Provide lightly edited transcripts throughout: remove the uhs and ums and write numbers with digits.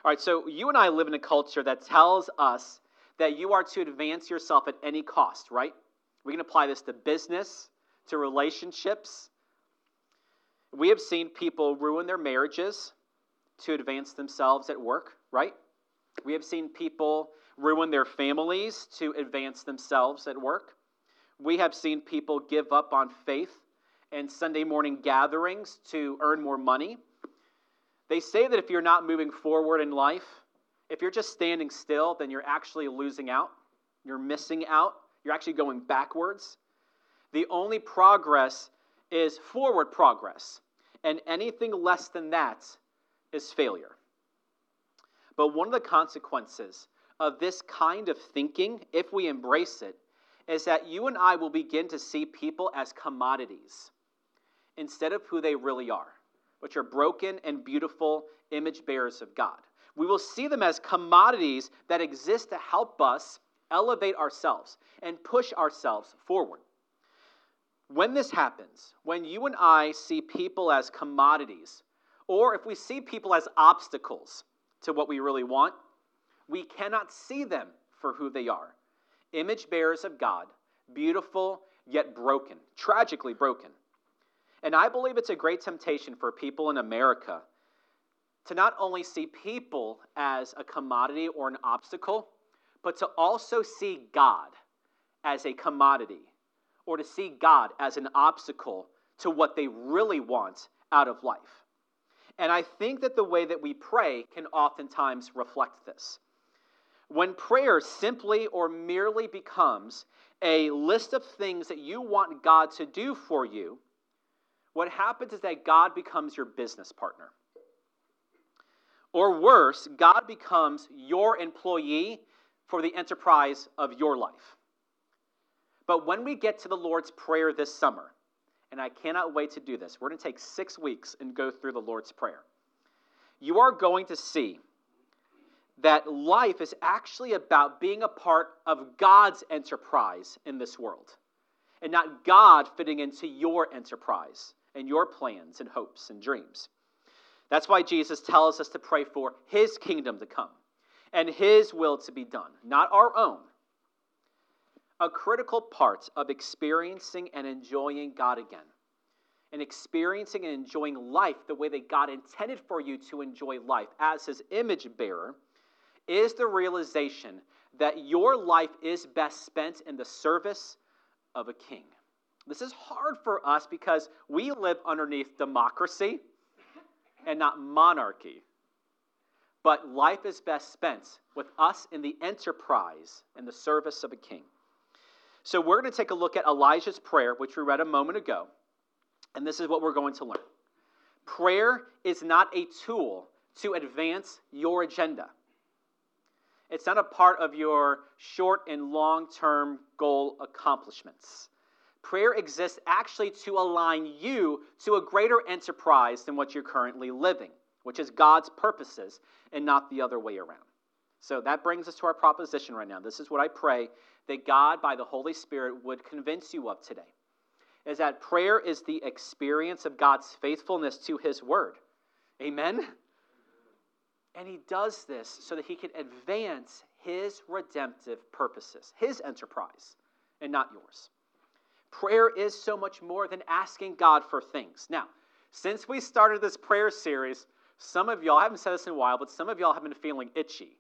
All right, so you and I live in a culture that tells us that you are to advance yourself at any cost, right? We can apply this to business, to relationships. We have seen people ruin their marriages to advance themselves at work, right? We have seen people ruin their families to advance themselves at work. We have seen people give up on faith and Sunday morning gatherings to earn more money. They say that if you're not moving forward in life, if you're just standing still, then you're actually losing out. You're missing out. You're actually going backwards. The only progress is forward progress, and anything less than that is failure. But one of the consequences of this kind of thinking, if we embrace it, is that you and I will begin to see people as commodities instead of who they really are, which are broken and beautiful image bearers of God. We will see them as commodities that exist to help us elevate ourselves and push ourselves forward. When this happens, when you and I see people as commodities, or if we see people as obstacles to what we really want, we cannot see them for who they are. Image bearers of God, beautiful yet broken, tragically broken. And I believe it's a great temptation for people in America to not only see people as a commodity or an obstacle, but to also see God as a commodity, or to see God as an obstacle to what they really want out of life. And I think that the way that we pray can oftentimes reflect this. When prayer simply or merely becomes a list of things that you want God to do for you, what happens is that God becomes your business partner. Or worse, God becomes your employee for the enterprise of your life. But when we get to the Lord's Prayer this summer, and I cannot wait to do this, we're going to take 6 weeks and go through the Lord's Prayer. You are going to see that life is actually about being a part of God's enterprise in this world, and not God fitting into your enterprise and your plans and hopes and dreams. That's why Jesus tells us to pray for His kingdom to come and His will to be done, not our own. A critical part of experiencing and enjoying God again, and experiencing and enjoying life the way that God intended for you to enjoy life as His image bearer, is the realization that your life is best spent in the service of a king. This is hard for us because we live underneath democracy and not monarchy. But life is best spent with us in the enterprise and the service of a king. So we're going to take a look at Elijah's prayer, which we read a moment ago, and this is what we're going to learn. Prayer is not a tool to advance your agenda. It's not a part of your short and long-term goal accomplishments. Prayer exists actually to align you to a greater enterprise than what you're currently living, which is God's purposes and not the other way around. So that brings us to our proposition right now. This is what I pray that God, by the Holy Spirit, would convince you of today, is that prayer is the experience of God's faithfulness to His word. Amen? And He does this so that He can advance His redemptive purposes, His enterprise, and not yours. Prayer is so much more than asking God for things. Now, since we started this prayer series, some of y'all, I haven't said this in a while, but some of y'all have been feeling itchy.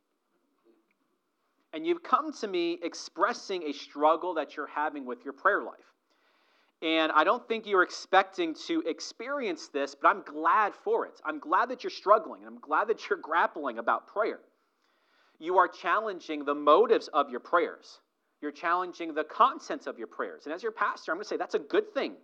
And you've come to me expressing a struggle that you're having with your prayer life. And I don't think you're expecting to experience this, but I'm glad for it. I'm glad that you're struggling, and I'm glad that you're grappling about prayer. You are challenging the motives of your prayers. You're challenging the contents of your prayers. And as your pastor, I'm going to say that's a good thing.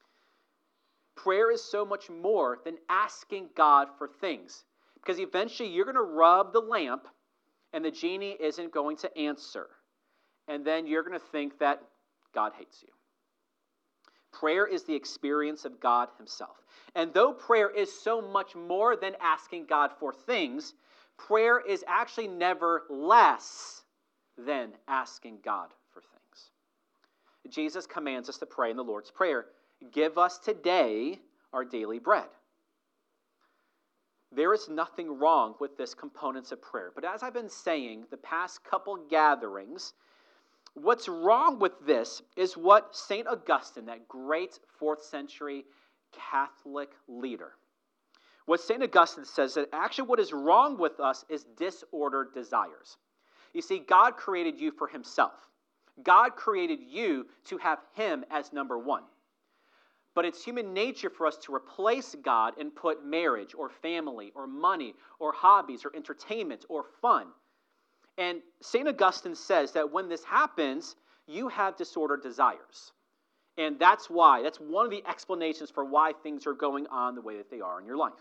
Prayer is so much more than asking God for things, because eventually you're going to rub the lamp and the genie isn't going to answer. And then you're going to think that God hates you. Prayer is the experience of God Himself. And though prayer is so much more than asking God for things, prayer is actually never less than asking God for things. Jesus commands us to pray in the Lord's Prayer, give us today our daily bread. there is nothing wrong with this components of prayer. But as I've been saying the past couple gatherings, what's wrong with this is what St. Augustine, that great 4th century Catholic leader, what St. Augustine says, that actually what is wrong with us is disordered desires. You see, God created you for himself. God created you to have him as number one. But it's human nature for us to replace God and put marriage or family or money or hobbies or entertainment or fun. And St. Augustine says that when this happens, you have disordered desires. And that's one of the explanations for why things are going on the way that they are in your life.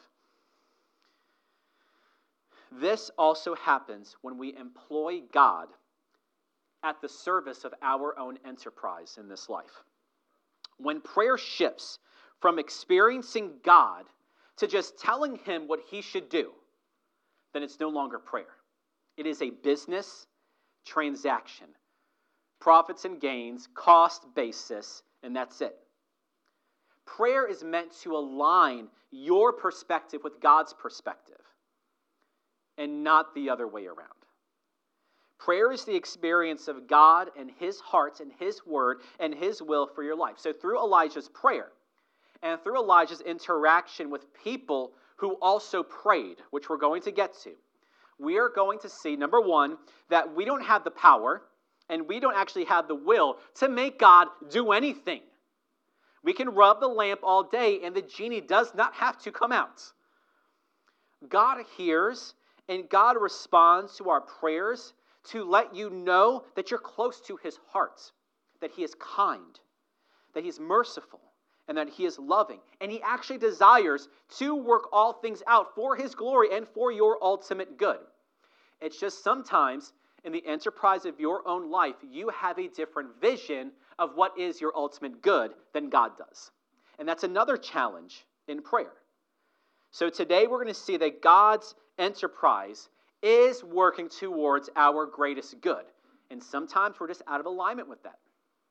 This also happens when we employ God at the service of our own enterprise in this life. When prayer shifts from experiencing God to just telling him what he should do, then it's no longer prayer. It is a business transaction. Profits and gains, cost basis, and that's it. Prayer is meant to align your perspective with God's perspective and not the other way around. Prayer is the experience of God and his heart and his word and his will for your life. So through Elijah's prayer and through Elijah's interaction with people who also prayed, which we're going to get to, we are going to see, number one, that we don't have the power and we don't actually have the will to make God do anything. We can rub the lamp all day and the genie does not have to come out. God hears and God responds to our prayers to let you know that you're close to his heart, that he is kind, that he's merciful, and that he is loving. And he actually desires to work all things out for his glory and for your ultimate good. It's just sometimes in the enterprise of your own life, you have a different vision of what is your ultimate good than God does. And that's another challenge in prayer. So today we're going to see that God's enterprise is working towards our greatest good. And sometimes we're just out of alignment with that.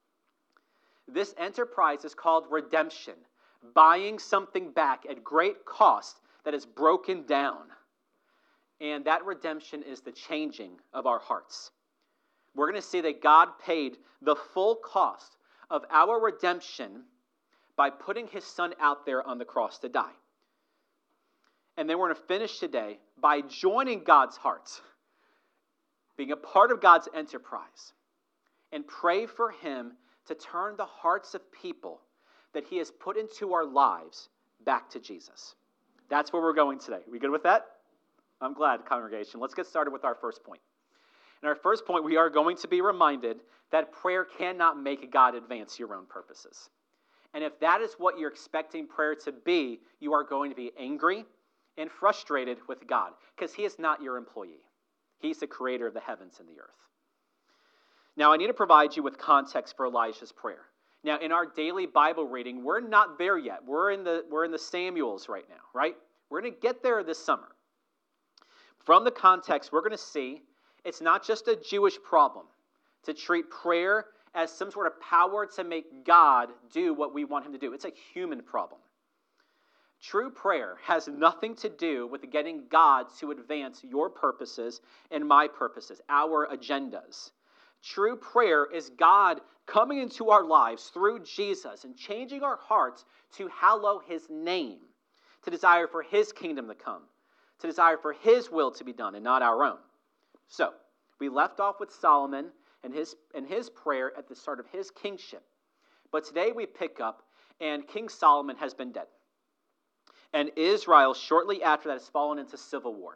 This enterprise is called redemption, buying something back at great cost that is broken down. And that redemption is the changing of our hearts. We're going to see that God paid the full cost of our redemption by putting his son out there on the cross to die. And then we're going to finish today by joining God's heart, being a part of God's enterprise, and pray for him to turn the hearts of people that he has put into our lives back to Jesus. That's where we're going today. Are we good with that? I'm glad, congregation. Let's get started with our first point. In our first point, we are going to be reminded that prayer cannot make God advance your own purposes. And if that is what you're expecting prayer to be, you are going to be angry and frustrated with God, because he is not your employee. He's the creator of the heavens and the earth. Now, I need to provide you with context for Elijah's prayer. Now, in our daily Bible reading, we're not there yet. We're in the Samuels right now, right? We're going to get there this summer. From the context, we're going to see it's not just a Jewish problem to treat prayer as some sort of power to make God do what we want him to do. It's a human problem. True prayer has nothing to do with getting God to advance your purposes and my purposes, our agendas. True prayer is God coming into our lives through Jesus and changing our hearts to hallow his name, to desire for his kingdom to come, to desire for his will to be done and not our own. So, we left off with Solomon and his prayer at the start of his kingship. But today we pick up, and King Solomon has been dead. And Israel, shortly after that, has fallen into civil war.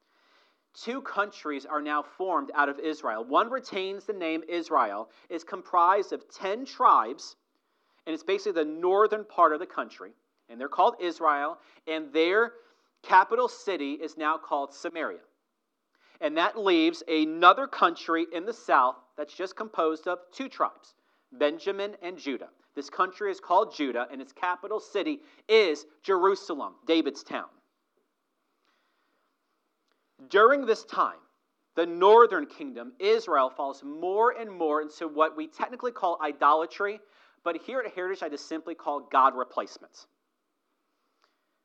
2 countries are now formed out of Israel. One retains the name Israel, is comprised of 10 tribes, and it's basically the northern part of the country. And they're called Israel, and their capital city is now called Samaria. And that leaves another country in the south that's just composed of 2 tribes, Benjamin and Judah. This country is called Judah, and its capital city is Jerusalem, David's town. During this time, the northern kingdom, Israel, falls more and more into what we technically call idolatry, but here at Heritage I just simply call God replacements.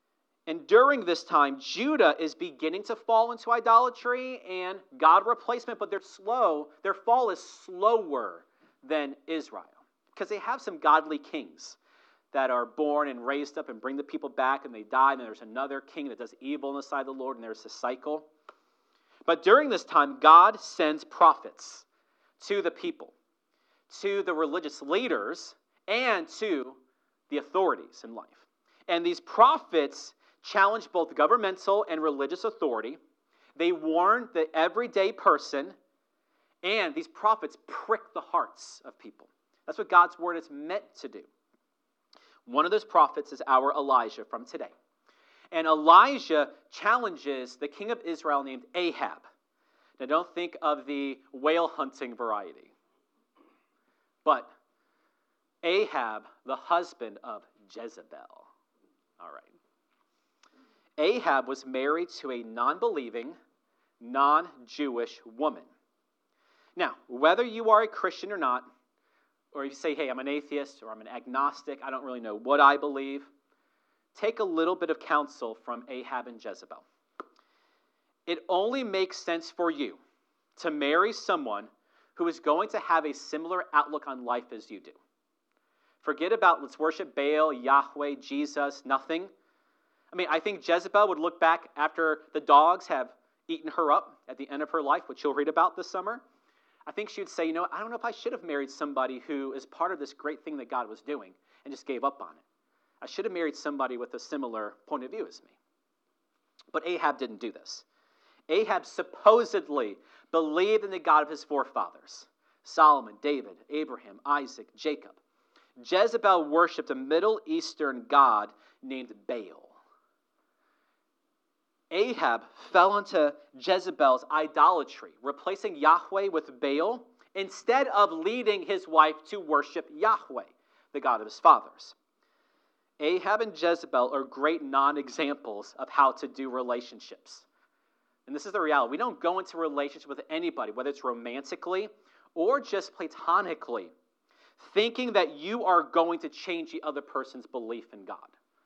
And during this time, Judah is beginning to fall into idolatry and God replacement, but they're slow. Their fall is slower than Israel because they have some godly kings that are born and raised up and bring the people back, and they die, and then there's another king that does evil in the sight of the Lord, and there's a cycle. But during this time, God sends prophets to the people, to the religious leaders, and to the authorities in life. And these prophets challenge both governmental and religious authority. They warn the everyday person, and these prophets prick the hearts of people. That's what God's word is meant to do. One of those prophets is our Elijah from today. And Elijah challenges the king of Israel named Ahab. Now don't think of the whale hunting variety, but Ahab, the husband of Jezebel. All right. Ahab was married to a non-believing, non-Jewish woman. Now, whether you are a Christian or not, or you say, hey, I'm an atheist or I'm an agnostic, I don't really know what I believe, take a little bit of counsel from Ahab and Jezebel. It only makes sense for you to marry someone who is going to have a similar outlook on life as you do. Forget about let's worship Baal, Yahweh, Jesus, nothing. I mean, I think Jezebel would look back after the dogs have eaten her up at the end of her life, which you'll read about this summer. I think she would say, I don't know if I should have married somebody who is part of this great thing that God was doing and just gave up on it. I should have married somebody with a similar point of view as me. But Ahab didn't do this. Ahab supposedly believed in the God of his forefathers, Solomon, David, Abraham, Isaac, Jacob. Jezebel worshipped a Middle Eastern god named Baal. Ahab fell into Jezebel's idolatry, replacing Yahweh with Baal, instead of leading his wife to worship Yahweh, the God of his fathers. Ahab and Jezebel are great non-examples of how to do relationships. And this is the reality. We don't go into a relationship with anybody, whether it's romantically or just platonically, thinking that you are going to change the other person's belief in God.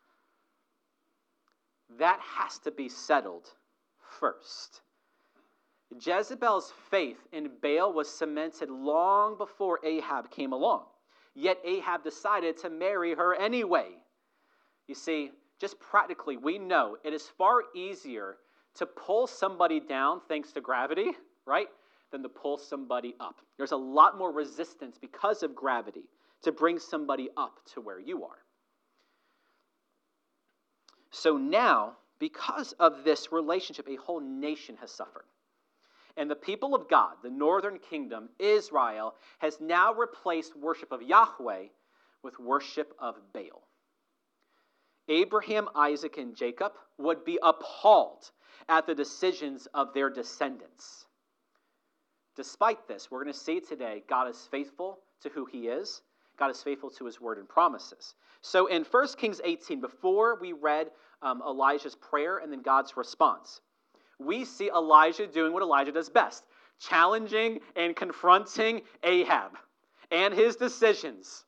That has to be settled first. Jezebel's faith in Baal was cemented long before Ahab came along. Yet Ahab decided to marry her anyway. You see, just practically, we know it is far easier to pull somebody down thanks to gravity, right, than to pull somebody up. There's a lot more resistance because of gravity to bring somebody up to where you are. So now, because of this relationship, a whole nation has suffered. And the people of God, the northern kingdom, Israel, has now replaced worship of Yahweh with worship of Baal. Abraham, Isaac, and Jacob would be appalled at the decisions of their descendants. Despite this, we're going to see today God is faithful to who he is. God is faithful to his word and promises. So in 1 Kings 18, before we read Elijah's prayer and then God's response, we see Elijah doing what Elijah does best, challenging and confronting Ahab and his decisions.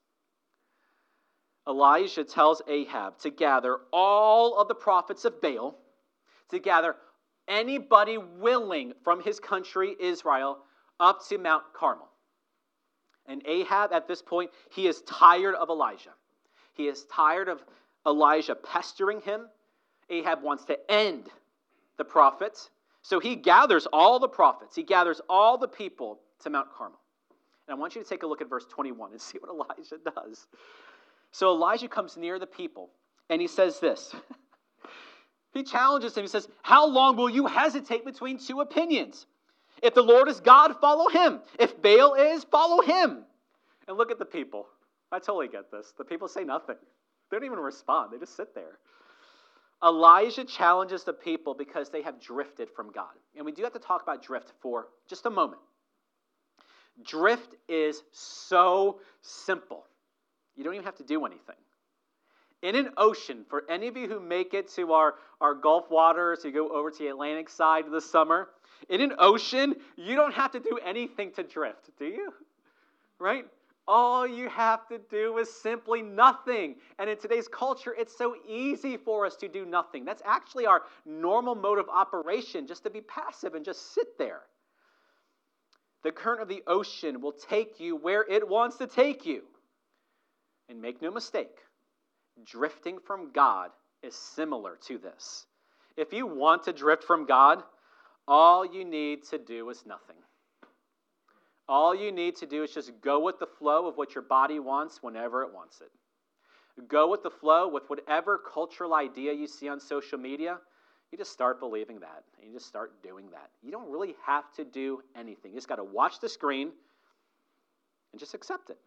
Elijah tells Ahab to gather all of the prophets of Baal, to gather anybody willing from his country, Israel, up to Mount Carmel. And Ahab, at this point, he is tired of Elijah. He is tired of Elijah pestering him. Ahab wants to end the prophets. So he gathers all the prophets. He gathers all the people to Mount Carmel. And I want you to take a look at verse 21 and see what Elijah does. So Elijah comes near the people, and he says this. He challenges him. He says, how long will you hesitate between two opinions? If the Lord is God, follow him. If Baal is, follow him. And look at the people. I totally get this. The people say nothing. They don't even respond. They just sit there. Elijah challenges the people because they have drifted from God. And we do have to talk about drift for just a moment. Drift is so simple. You don't even have to do anything. In an ocean, for any of you who make it to our Gulf waters, you go over to the Atlantic side this summer, in an ocean, you don't have to do anything to drift, do you? Right? All you have to do is simply nothing. And in today's culture, it's so easy for us to do nothing. That's actually our normal mode of operation, just to be passive and just sit there. The current of the ocean will take you where it wants to take you. And make no mistake, drifting from God is similar to this. If you want to drift from God, all you need to do is nothing. All you need to do is just go with the flow of what your body wants whenever it wants it. Go with the flow with whatever cultural idea you see on social media. You just start believing that, and you just start doing that. You don't really have to do anything. You just got to watch the screen and just accept it.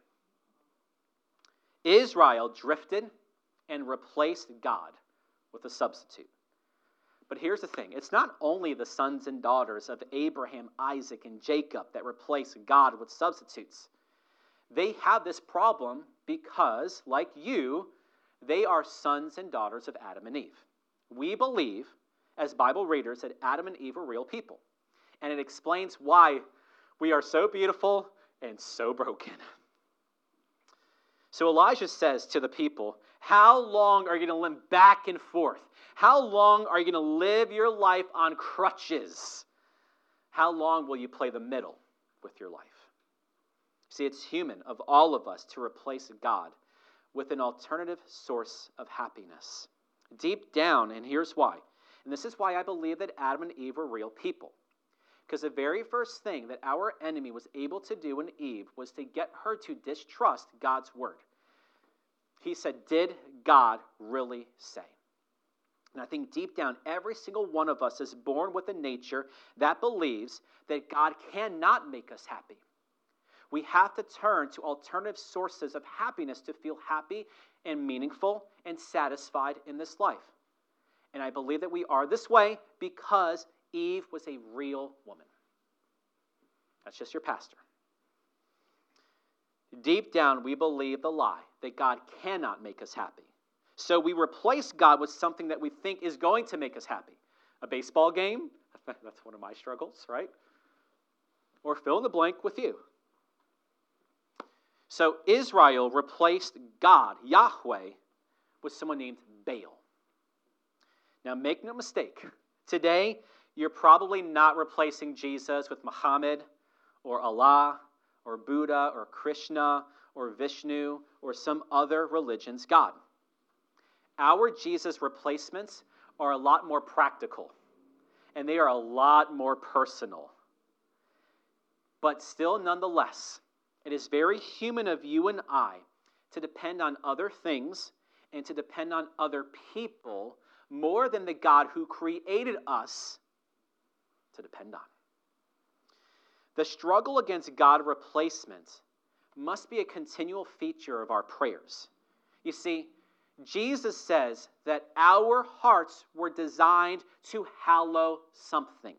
Israel drifted and replaced God with a substitute. But here's the thing. It's not only the sons and daughters of Abraham, Isaac, and Jacob that replace God with substitutes. They have this problem because, like you, they are sons and daughters of Adam and Eve. We believe, as Bible readers, that Adam and Eve are real people. And it explains why we are so beautiful and so broken. So Elijah says to the people, how long are you going to limp back and forth? How long are you going to live your life on crutches? How long will you play the middle with your life? See, it's human of all of us to replace God with an alternative source of happiness. Deep down, and here's why. And this is why I believe that Adam and Eve were real people. Because the very first thing that our enemy was able to do in Eve was to get her to distrust God's word. He said, did God really say? And I think deep down, every single one of us is born with a nature that believes that God cannot make us happy. We have to turn to alternative sources of happiness to feel happy and meaningful and satisfied in this life. And I believe that we are this way because Eve was a real woman. That's just your pastor. Deep down, we believe the lie that God cannot make us happy. So we replace God with something that we think is going to make us happy. A baseball game, that's one of my struggles, right? Or fill in the blank with you. So Israel replaced God, Yahweh, with someone named Baal. Now make no mistake, today you're probably not replacing Jesus with Muhammad or Allah or Buddha or Krishna or Vishnu or some other religion's God. Our Jesus replacements are a lot more practical, and they are a lot more personal. But still, nonetheless, it is very human of you and I to depend on other things and to depend on other people more than the God who created us to depend on. The struggle against God replacement must be a continual feature of our prayers. You see, Jesus says that our hearts were designed to hallow something.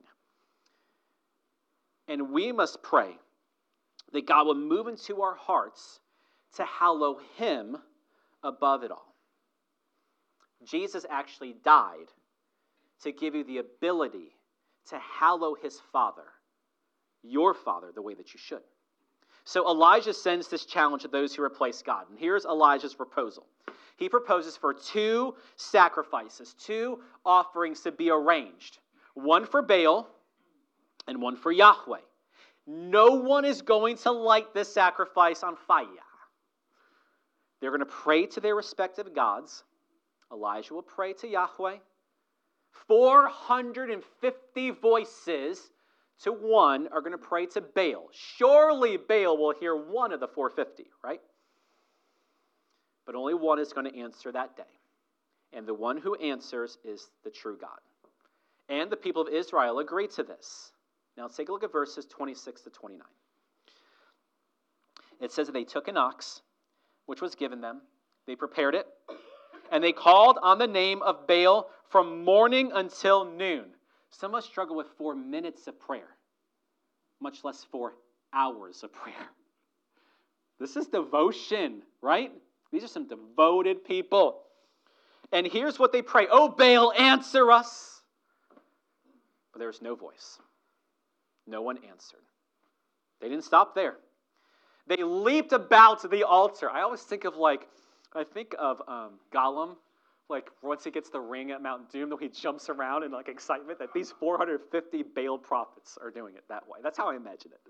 And we must pray that God will move into our hearts to hallow Him above it all. Jesus actually died to give you the ability to hallow His Father, your Father, the way that you should. So Elijah sends this challenge to those who replace God. And here's Elijah's proposal. He proposes for 2 sacrifices, 2 offerings to be arranged. One for Baal and one for Yahweh. No one is going to light this sacrifice on fire. They're going to pray to their respective gods. Elijah will pray to Yahweh. 450 voices to one are going to pray to Baal. Surely Baal will hear one of the 450, right? But only one is going to answer that day. And the one who answers is the true God. And the people of Israel agree to this. Now let's take a look at verses 26 to 29. It says that they took an ox, which was given them. They prepared it. And they called on the name of Baal from morning until noon. Some of us struggle with 4 minutes of prayer, much less 4 hours of prayer. This is devotion, right? These are some devoted people. And here's what they pray. Oh, Baal, answer us. But there was no voice. No one answered. They didn't stop there. They leaped about the altar. I always think of Gollum, like once he gets the ring at Mount Doom, though he jumps around in like excitement that these 450 Baal prophets are doing it that way. That's how I imagine it.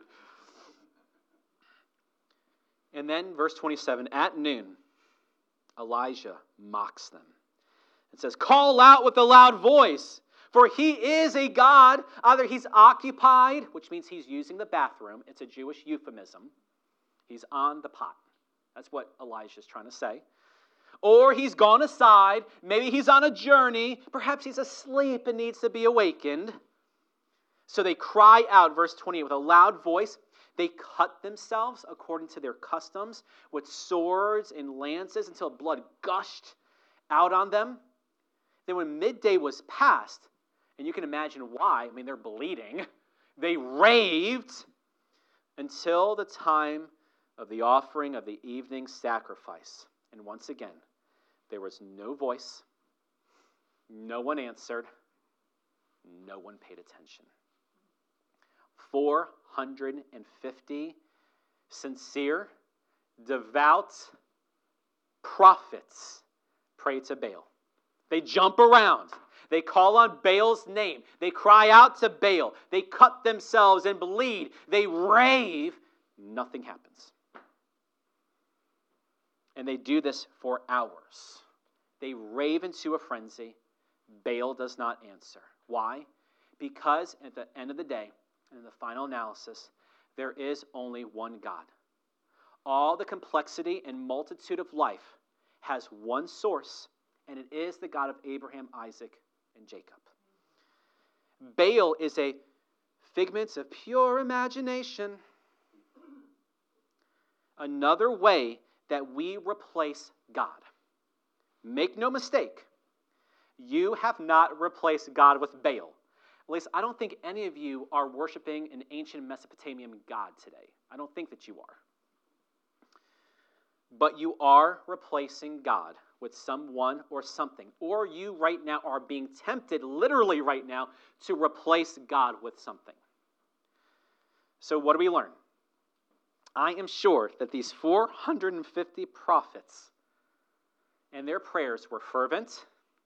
And then verse 27, at noon, Elijah mocks them. It says, call out with a loud voice, for he is a god. Either he's occupied, which means he's using the bathroom. It's a Jewish euphemism. He's on the pot. That's what Elijah's trying to say. Or he's gone aside. Maybe he's on a journey. Perhaps he's asleep and needs to be awakened. So they cry out, verse 28, with a loud voice. They cut themselves according to their customs with swords and lances until blood gushed out on them. Then when midday was past, and you can imagine why, I mean, they're bleeding, they raved until the time of the offering of the evening sacrifice. And once again, there was no voice, no one answered, no one paid attention. 450 sincere, devout prophets pray to Baal. They jump around. They call on Baal's name. They cry out to Baal. They cut themselves and bleed. They rave. Nothing happens. And they do this for hours. They rave into a frenzy. Baal does not answer. Why? Because at the end of the day, in the final analysis, there is only one God. All the complexity and multitude of life has one source, and it is the God of Abraham, Isaac, and Jacob. Baal is a figment of pure imagination. Another way that we replace God. Make no mistake, you have not replaced God with Baal. At least I don't think any of you are worshiping an ancient Mesopotamian god today. I don't think that you are. But you are replacing God with someone or something. Or you right now are being tempted, literally right now, to replace God with something. So what do we learn? I am sure that these 450 prophets and their prayers were fervent,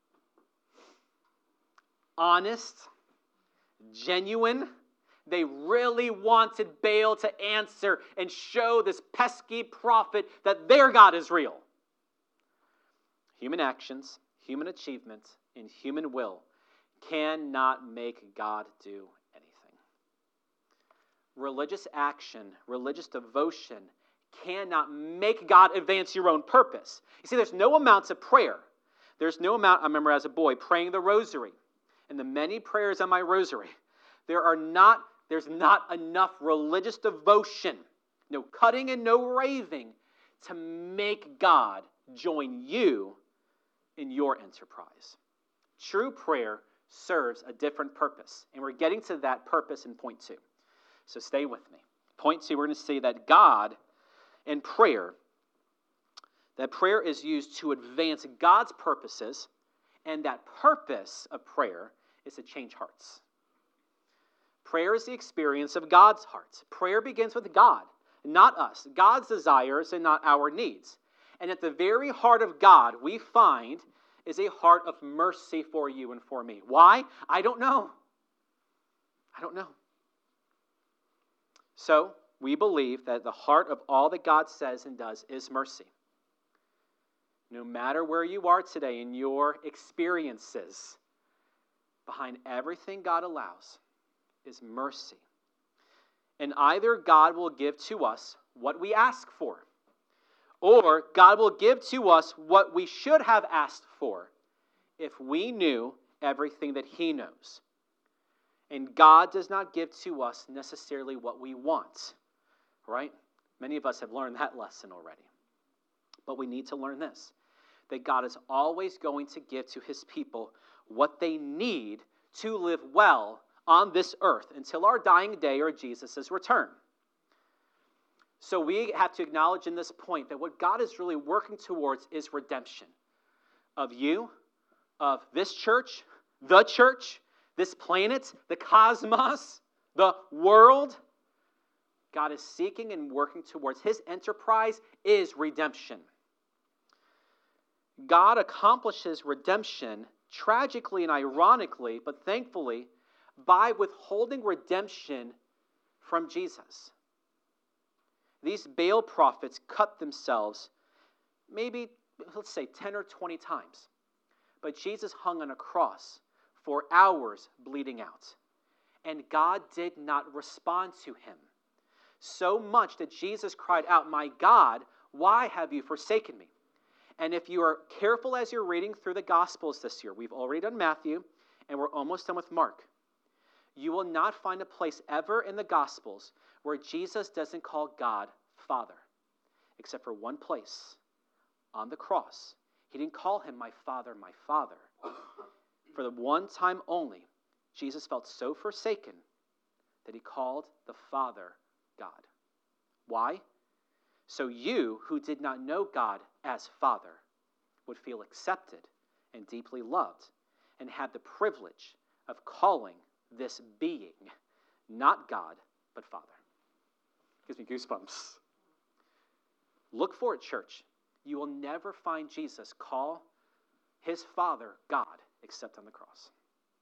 honest, genuine. They really wanted Baal to answer and show this pesky prophet that their God is real. Human actions, human achievement, and human will cannot make God do anything. Religious action, religious devotion cannot make God advance your own purpose. You see, there's no amount of prayer. There's no amount, I remember as a boy praying the rosary, and the many prayers on my rosary, there's not enough religious devotion, no cutting and no raving, to make God join you in your enterprise. True prayer serves a different purpose, and we're getting to that purpose in point 2. So stay with me. Point 2, we're going to see that God and prayer, that prayer is used to advance God's purposes, and that purpose of prayer is to change hearts. Prayer is the experience of God's heart. Prayer begins with God, not us. God's desires and not our needs. And at the very heart of God, we find is a heart of mercy for you and for me. Why? I don't know. So, we believe that the heart of all that God says and does is mercy. No matter where you are today in your experiences, behind everything God allows is mercy. And either God will give to us what we ask for, or God will give to us what we should have asked for if we knew everything that He knows. And God does not give to us necessarily what we want, right? Many of us have learned that lesson already. But we need to learn this, that God is always going to give to His people what they need to live well on this earth until our dying day or Jesus' return. So we have to acknowledge in this point that what God is really working towards is redemption of you, of this church, this planet, the cosmos, the world, God is seeking and working towards. His enterprise is redemption. God accomplishes redemption tragically and ironically, but thankfully, by withholding redemption from Jesus. These Baal prophets cut themselves maybe, let's say, 10 or 20 times. But Jesus hung on a cross for hours bleeding out. And God did not respond to him. So much that Jesus cried out, "My God, why have you forsaken me?" And if you are careful as you're reading through the Gospels this year, we've already done Matthew, and we're almost done with Mark. You will not find a place ever in the Gospels where Jesus doesn't call God Father, except for one place, on the cross. He didn't call him my Father, my Father. For the one time only, Jesus felt so forsaken that he called the Father God. Why? So you, who did not know God as Father, would feel accepted and deeply loved and have the privilege of calling this being not God, but Father. Gives me goosebumps. Look for it, church. You will never find Jesus call his Father God except on the cross.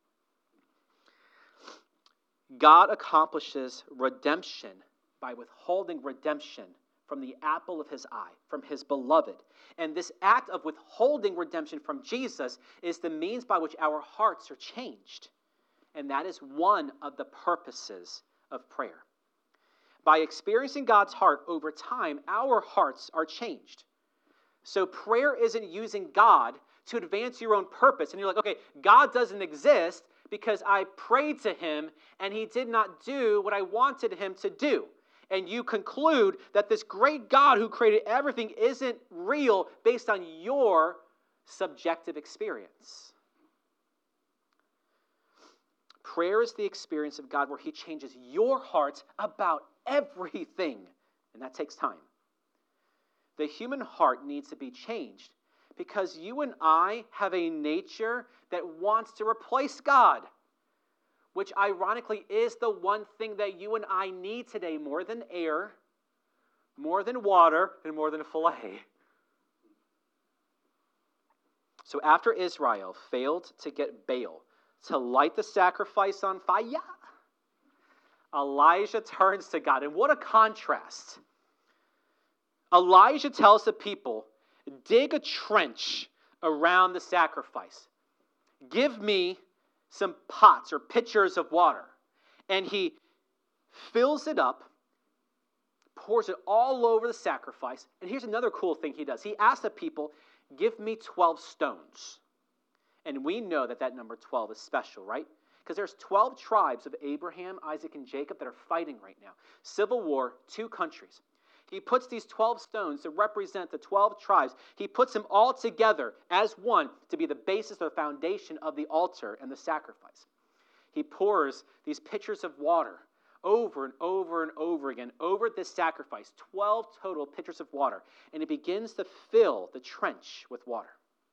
God accomplishes redemption by withholding redemption from the apple of his eye, from his beloved. And this act of withholding redemption from Jesus is the means by which our hearts are changed. And that is one of the purposes of prayer. By experiencing God's heart over time, our hearts are changed. So prayer isn't using God to advance your own purpose. And you're like, okay, God doesn't exist because I prayed to him and he did not do what I wanted him to do. And you conclude that this great God who created everything isn't real based on your subjective experience. Prayer is the experience of God where he changes your heart about everything. And that takes time. The human heart needs to be changed because you and I have a nature that wants to replace God, which ironically is the one thing that you and I need today more than air, more than water, and more than filet. So after Israel failed to get Baal to light the sacrifice on fire, Elijah turns to God. And what a contrast. Elijah tells the people, dig a trench around the sacrifice. Give me some pots or pitchers of water. And he fills it up, pours it all over the sacrifice. And here's another cool thing he does. He asks the people, give me 12 stones. And we know that that number 12 is special, right? Because there's 12 tribes of Abraham, Isaac, and Jacob that are fighting right now. Civil war, 2 countries. He puts these 12 stones to represent the 12 tribes. He puts them all together as one to be the basis or the foundation of the altar and the sacrifice. He pours these pitchers of water over and over and over again over this sacrifice, 12 total pitchers of water, and he begins to fill the trench with water.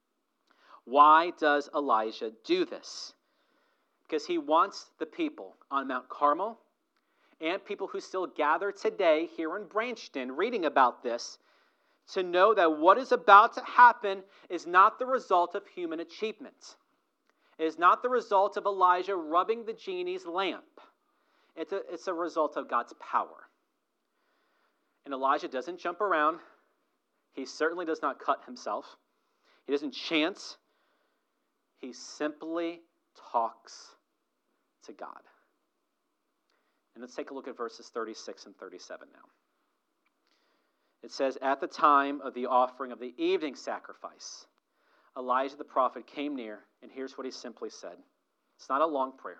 Why does Elijah do this? Because he wants the people on Mount Carmel and people who still gather today here in Branchton reading about this to know that what is about to happen is not the result of human achievement. It is not the result of Elijah rubbing the genie's lamp. It's a result of God's power. And Elijah doesn't jump around. He certainly does not cut himself. He doesn't chant. He simply talks to God. And let's take a look at verses 36 and 37 now. It says, at the time of the offering of the evening sacrifice, Elijah the prophet came near, and here's what he simply said. It's not a long prayer.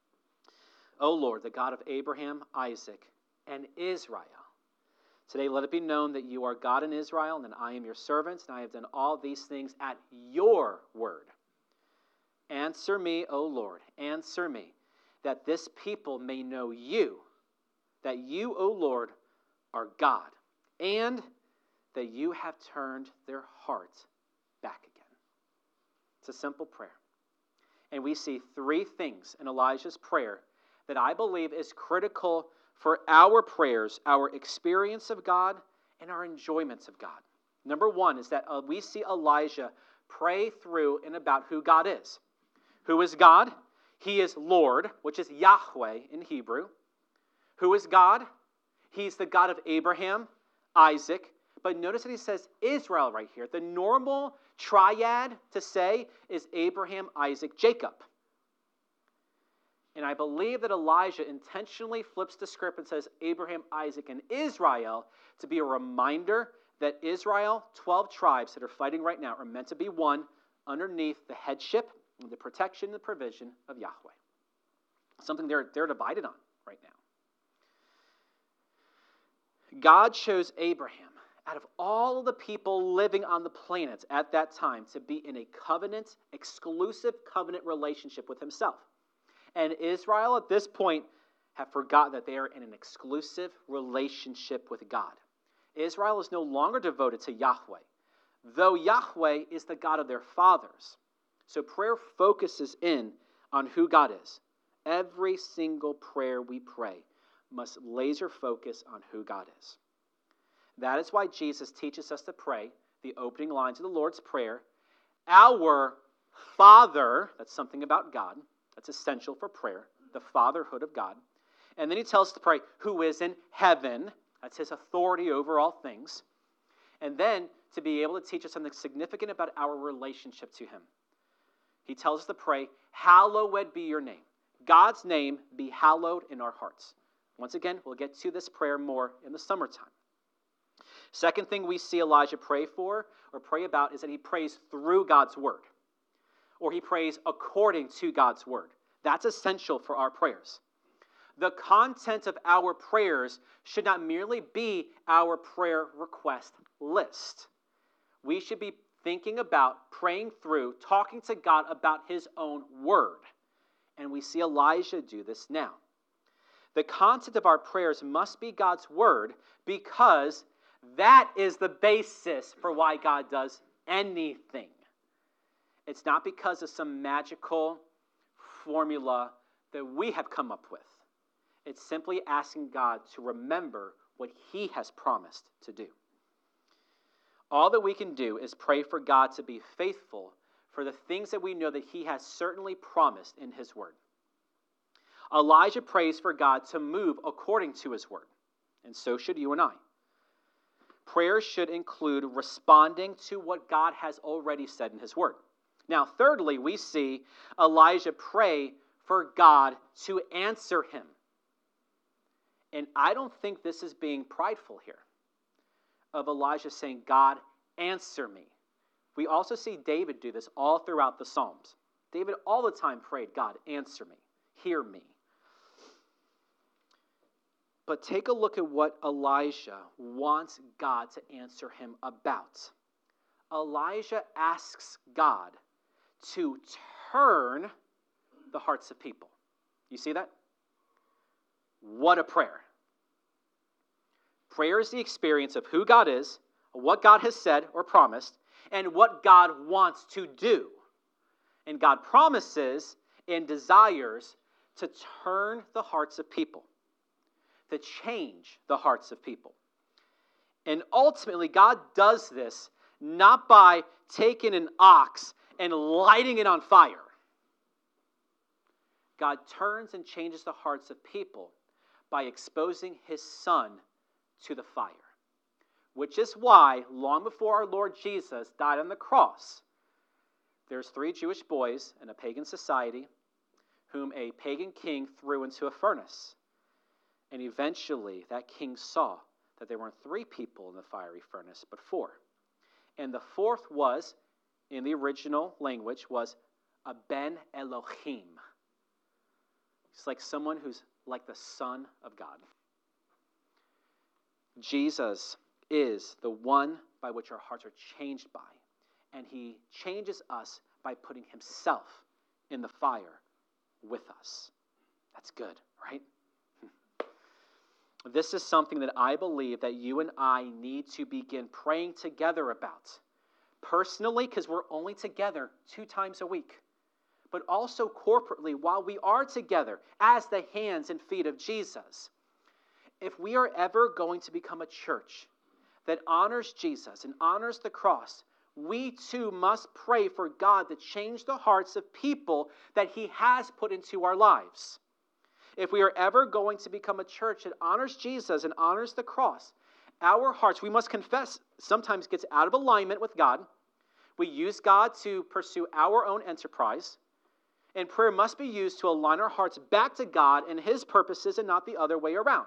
O Lord, the God of Abraham, Isaac, and Israel, today let it be known that you are God in Israel, and that I am your servant, and I have done all these things at your word. Answer me, O Lord, answer me, that this people may know you, that you, O Lord, are God, and that you have turned their heart back again. It's a simple prayer. And we see 3 things in Elijah's prayer that I believe is critical for our prayers, our experience of God, and our enjoyments of God. Number one is that we see Elijah pray through and about who God is. Who is God? He is Lord, which is Yahweh in Hebrew. Who is God? He's the God of Abraham, Isaac. But notice that he says Israel right here. The normal triad to say is Abraham, Isaac, Jacob. And I believe that Elijah intentionally flips the script and says Abraham, Isaac, and Israel to be a reminder that Israel, 12 tribes that are fighting right now, are meant to be one underneath the headship and the protection and the provision of Yahweh. Something they're divided on right now. God chose Abraham out of all of the people living on the planet at that time to be in a covenant, exclusive covenant relationship with himself. And Israel at this point have forgotten that they are in an exclusive relationship with God. Israel is no longer devoted to Yahweh, though Yahweh is the God of their fathers. So prayer focuses in on who God is. Every single prayer we pray must laser focus on who God is. That is why Jesus teaches us to pray the opening lines of the Lord's Prayer. Our Father, that's something about God, that's essential for prayer, the fatherhood of God. And then he tells us to pray, who is in heaven, that's his authority over all things. And then to be able to teach us something significant about our relationship to him. He tells us to pray, hallowed be your name. God's name be hallowed in our hearts. Once again, we'll get to this prayer more in the summertime. Second thing we see Elijah pray for or pray about is that he prays through God's word, or he prays according to God's word. That's essential for our prayers. The content of our prayers should not merely be our prayer request list. We should be thinking about, praying through, talking to God about his own word. And we see Elijah do this now. The content of our prayers must be God's word because that is the basis for why God does anything. It's not because of some magical formula that we have come up with. It's simply asking God to remember what he has promised to do. All that we can do is pray for God to be faithful for the things that we know that he has certainly promised in his word. Elijah prays for God to move according to his word, and so should you and I. Prayer should include responding to what God has already said in his word. Now, thirdly, we see Elijah pray for God to answer him. And I don't think this is being prideful here, of Elijah saying, God, answer me. We also see David do this all throughout the Psalms. David all the time prayed, God, answer me, hear me. But take a look at what Elijah wants God to answer him about. Elijah asks God to turn the hearts of people. You see that? What a prayer. Prayer is the experience of who God is, what God has said or promised, and what God wants to do. And God promises and desires to turn the hearts of people, to change the hearts of people. And ultimately, God does this not by taking an ox and lighting it on fire. God turns and changes the hearts of people by exposing his Son to the fire. Which is why, long before our Lord Jesus died on the cross, there's 3 Jewish boys in a pagan society whom a pagan king threw into a furnace. And eventually, that king saw that there weren't 3 people in the fiery furnace, but 4. And the 4th was, in the original language, was a Ben Elohim. It's like someone who's like the Son of God. Jesus is the one by which our hearts are changed by. And he changes us by putting himself in the fire with us. That's good, right? This is something that I believe that you and I need to begin praying together about. Personally, because we're only together 2 times a week. But also corporately while we are together as the hands and feet of Jesus. if we are ever going to become a church that honors Jesus and honors the cross, we too must pray for God to change the hearts of people that he has put into our lives. If we are ever going to become a church that honors Jesus and honors the cross, our hearts, we must confess, sometimes gets out of alignment with God. We use God to pursue our own enterprise, and prayer must be used to align our hearts back to God and his purposes and not the other way around.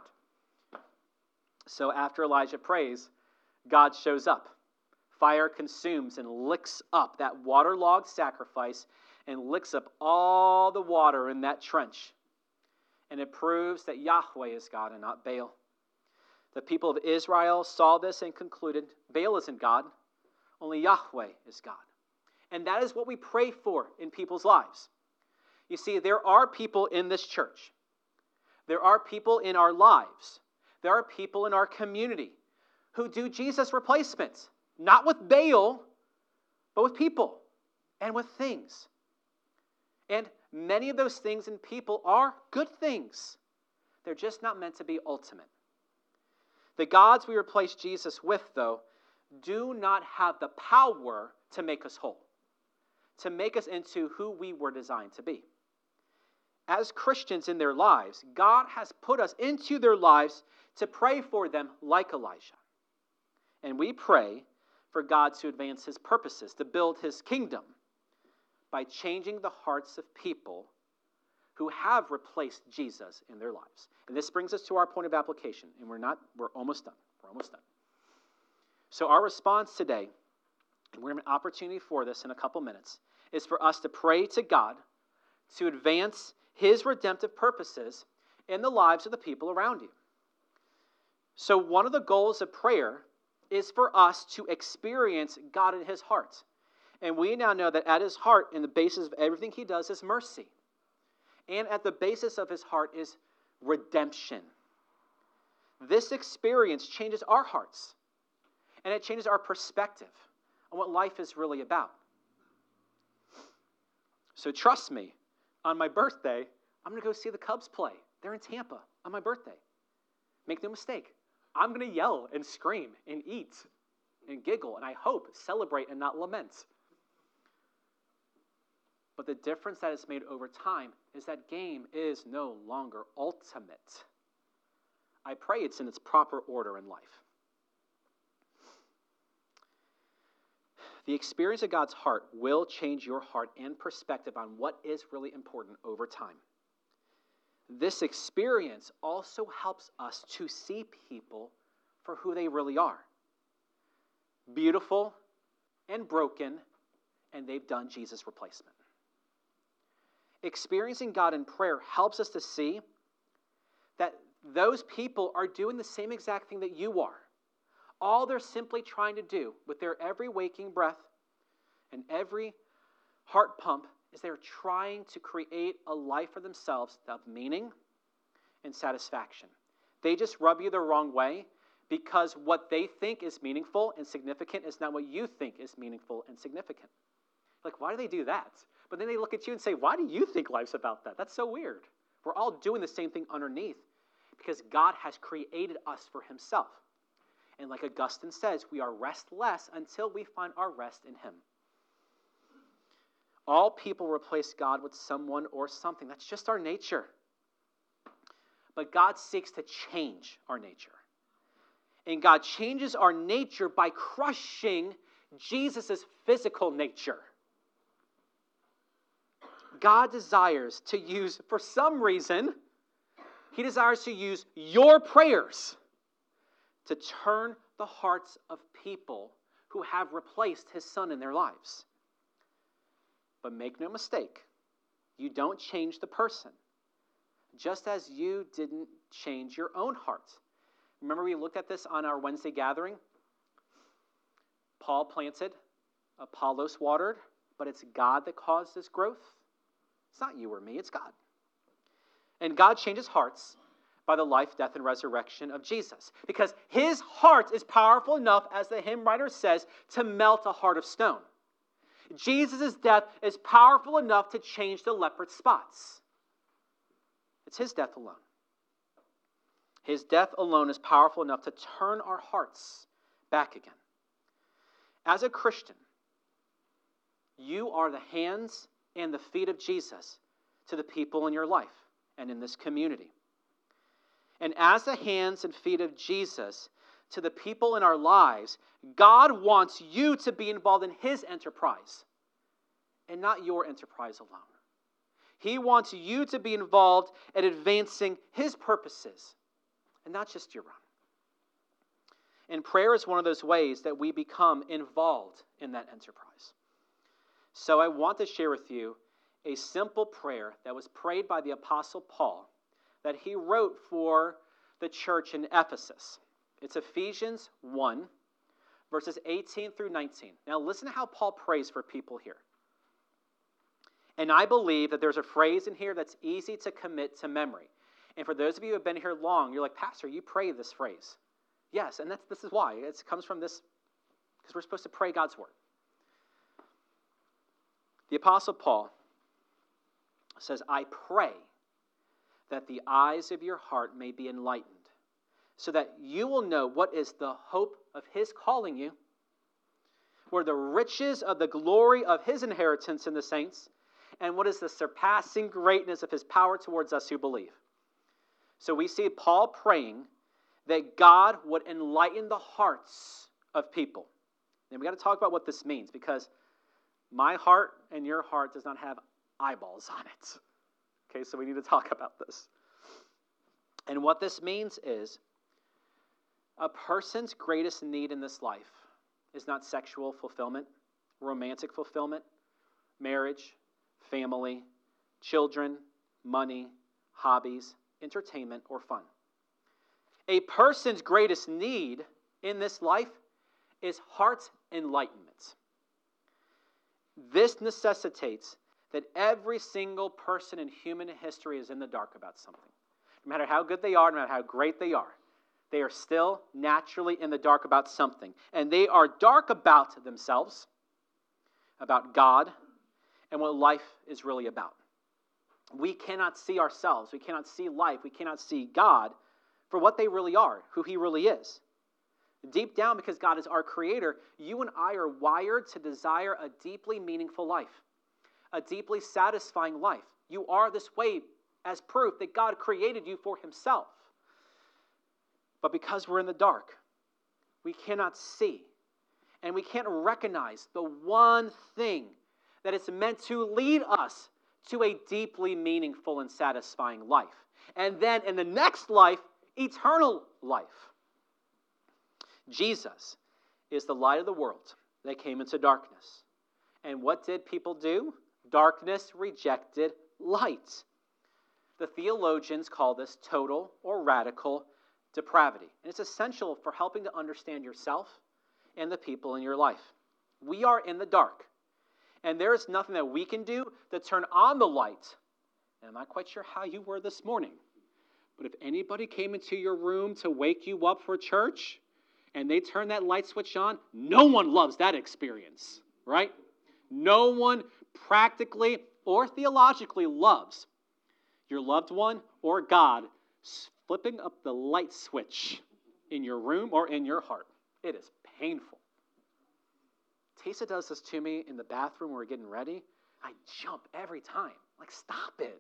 So after Elijah prays, God shows up. Fire consumes and licks up that waterlogged sacrifice and licks up all the water in that trench. And it proves that Yahweh is God and not Baal. The people of Israel saw this and concluded, Baal isn't God, only Yahweh is God. And that is what we pray for in people's lives. You see, there are people in this church. There are people in our lives. There are people in our community who do Jesus replacements. Not with Baal, but with people and with things. And many of those things and people are good things. They're just not meant to be ultimate. The gods we replace Jesus with, though, do not have the power to make us whole, to make us into who we were designed to be. As Christians in their lives, God has put us into their lives to pray for them like Elijah. And we pray for God to advance his purposes, to build his kingdom by changing the hearts of people who have replaced Jesus in their lives. And this brings us to our point of application, and we're almost done. We're almost done. So our response today, and we're going to have an opportunity for this in a couple minutes, is for us to pray to God to advance his redemptive purposes in the lives of the people around you. So one of the goals of prayer is for us to experience God in his heart. And we now know that at his heart, in the basis of everything he does, is mercy. And at the basis of his heart is redemption. This experience changes our hearts. And it changes our perspective on what life is really about. So trust me, on my birthday, I'm going to go see the Cubs play. They're in Tampa on my birthday. Make no mistake. I'm going to yell and scream and eat and giggle, and I hope celebrate and not lament. But the difference that is made over time is that game is no longer ultimate. I pray it's in its proper order in life. The experience of God's heart will change your heart and perspective on what is really important over time. This experience also helps us to see people for who they really are. Beautiful and broken, and they've done Jesus' replacement. Experiencing God in prayer helps us to see that those people are doing the same exact thing that you are. All they're simply trying to do with their every waking breath and every heart pump is they're trying to create a life for themselves of meaning and satisfaction. They just rub you the wrong way because what they think is meaningful and significant is not what you think is meaningful and significant. Like, why do they do that? But then they look at you and say, why do you think life's about that? That's so weird. We're all doing the same thing underneath because God has created us for himself. And like Augustine says, we are restless until we find our rest in him. All people replace God with someone or something. That's just our nature. But God seeks to change our nature. And God changes our nature by crushing Jesus' physical nature. God desires to use, for some reason, he desires to use your prayers to turn the hearts of people who have replaced his son in their lives. But make no mistake, you don't change the person, just as you didn't change your own heart. Remember we looked at this on our Wednesday gathering? Paul planted, Apollos watered, but it's God that caused this growth. It's not you or me, it's God. And God changes hearts by the life, death, and resurrection of Jesus. Because his heart is powerful enough, as the hymn writer says, to melt a heart of stone. Jesus' death is powerful enough to change the leopard spots. It's his death alone. His death alone is powerful enough to turn our hearts back again. As a Christian, you are the hands and the feet of Jesus to the people in your life and in this community. And as the hands and feet of Jesus to the people in our lives, God wants you to be involved in His enterprise and not your enterprise alone. He wants you to be involved in advancing His purposes and not just your own. And prayer is one of those ways that we become involved in that enterprise. So I want to share with you a simple prayer that was prayed by the Apostle Paul that he wrote for the church in Ephesus. It's Ephesians 1, verses 18 through 19. Now listen to how Paul prays for people here. And I believe that there's a phrase in here that's easy to commit to memory. And for those of you who have been here long, you're like, Pastor, you pray this phrase. Yes, and this is why. It comes from this, because we're supposed to pray God's word. The Apostle Paul says, I pray that the eyes of your heart may be enlightened, so that you will know what is the hope of His calling you, where the riches of the glory of His inheritance in the saints, and what is the surpassing greatness of His power towards us who believe. So we see Paul praying that God would enlighten the hearts of people. And we got to talk about what this means, because my heart and your heart does not have eyeballs on it. Okay, so we need to talk about this. And what this means is a person's greatest need in this life is not sexual fulfillment, romantic fulfillment, marriage, family, children, money, hobbies, entertainment, or fun. A person's greatest need in this life is heart enlightenment. This necessitates that every single person in human history is in the dark about something. No matter how good they are, no matter how great they are still naturally in the dark about something. And they are dark about themselves, about God, and what life is really about. We cannot see ourselves, we cannot see life, we cannot see God for what they really are, who He really is. Deep down, because God is our creator, you and I are wired to desire a deeply meaningful life, a deeply satisfying life. You are this way as proof that God created you for Himself. But because we're in the dark, we cannot see, and we can't recognize the one thing that is meant to lead us to a deeply meaningful and satisfying life. And then in the next life, eternal life. Jesus is the light of the world that came into darkness. And what did people do? Darkness rejected light. The theologians call this total or radical depravity. And it's essential for helping to understand yourself and the people in your life. We are in the dark. And there is nothing that we can do to turn on the light. And I'm not quite sure how you were this morning. But if anybody came into your room to wake you up for church and they turn that light switch on, no one loves that experience, right? No one practically or theologically loves your loved one or God flipping up the light switch in your room or in your heart. It is painful. Tessa does this to me in the bathroom when we're getting ready. I jump every time. Like, stop it.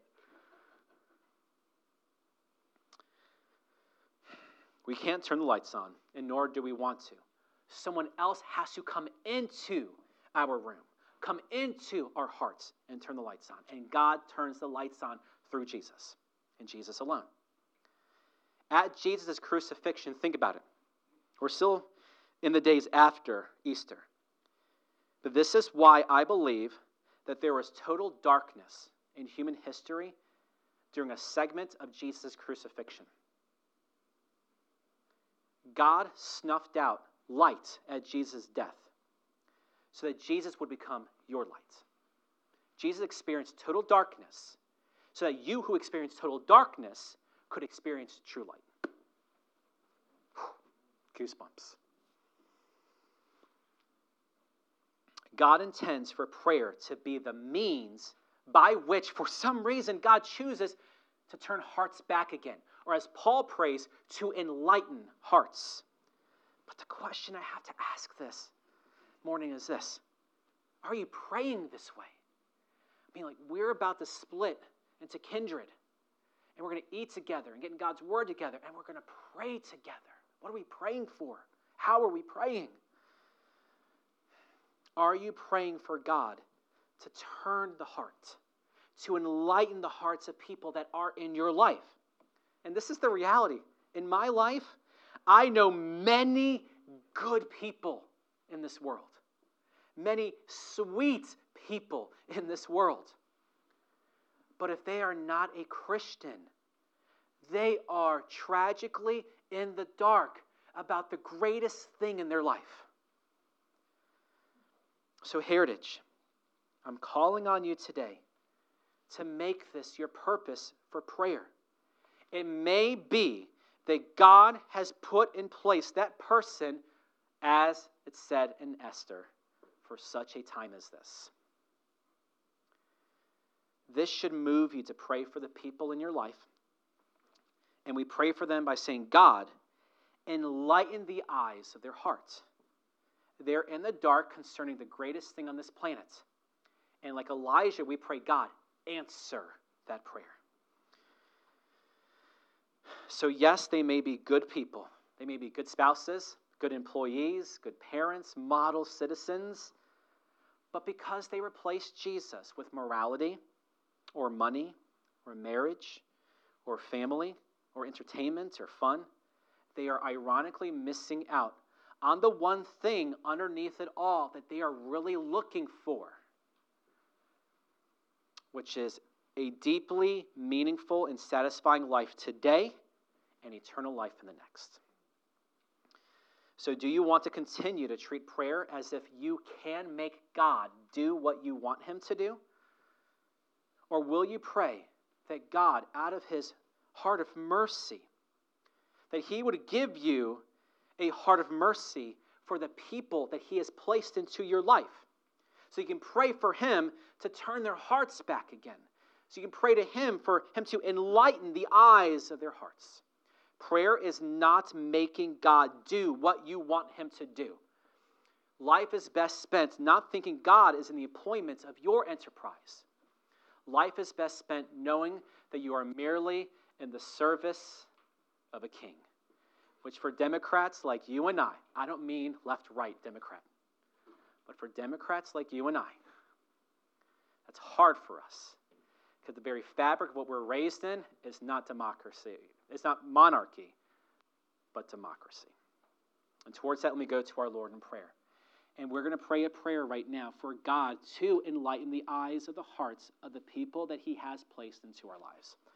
We can't turn the lights on, and nor do we want to. Someone else has to come into our room, come into our hearts, and turn the lights on. And God turns the lights on through Jesus, and Jesus alone. At Jesus' crucifixion, think about it. We're still in the days after Easter. But this is why I believe that there was total darkness in human history during a segment of Jesus' crucifixion. God snuffed out light at Jesus' death so that Jesus would become your light. Jesus experienced total darkness so that you who experienced total darkness could experience true light. Goosebumps. God intends for prayer to be the means by which, for some reason, God chooses to turn hearts back again. or as Paul prays, to enlighten hearts. But the question I have to ask this morning is this: are you praying this way? I mean, like, we're about to split into kindred, and we're going to eat together and get in God's word together, and we're going to pray together. What are we praying for? How are we praying? Are you praying for God to turn the heart, to enlighten the hearts of people that are in your life? And this is the reality. In my life, I know many good people in this world, many sweet people in this world. But if they are not a Christian, they are tragically in the dark about the greatest thing in their life. So, Heritage, I'm calling on you today to make this your purpose for prayer. It may be that God has put in place that person, as it said in Esther, for such a time as this. This should move you to pray for the people in your life. And we pray for them by saying, God, enlighten the eyes of their hearts. They're in the dark concerning the greatest thing on this planet. And like Elijah, we pray, God, answer that prayer. So yes, they may be good people. They may be good spouses, good employees, good parents, model citizens. But because they replaced Jesus with morality or money or marriage or family or entertainment or fun, they are ironically missing out on the one thing underneath it all that they are really looking for, which is a deeply meaningful and satisfying life today and eternal life in the next. So do you want to continue to treat prayer as if you can make God do what you want him to do? Or will you pray that God, out of his heart of mercy, that he would give you a heart of mercy for the people that he has placed into your life? So you can pray for him to turn their hearts back again. So you can pray to him for him to enlighten the eyes of their hearts. Prayer is not making God do what you want him to do. Life is best spent not thinking God is in the appointments of your enterprise. Life is best spent knowing that you are merely in the service of a king. Which for Democrats like you and I don't mean left-right Democrat, but for Democrats like you and I, that's hard for us. Because the very fabric of what we're raised in is not democracy. It's not monarchy, but democracy. And towards that, let me go to our Lord in prayer. And we're going to pray a prayer right now for God to enlighten the eyes of the hearts of the people that he has placed into our lives.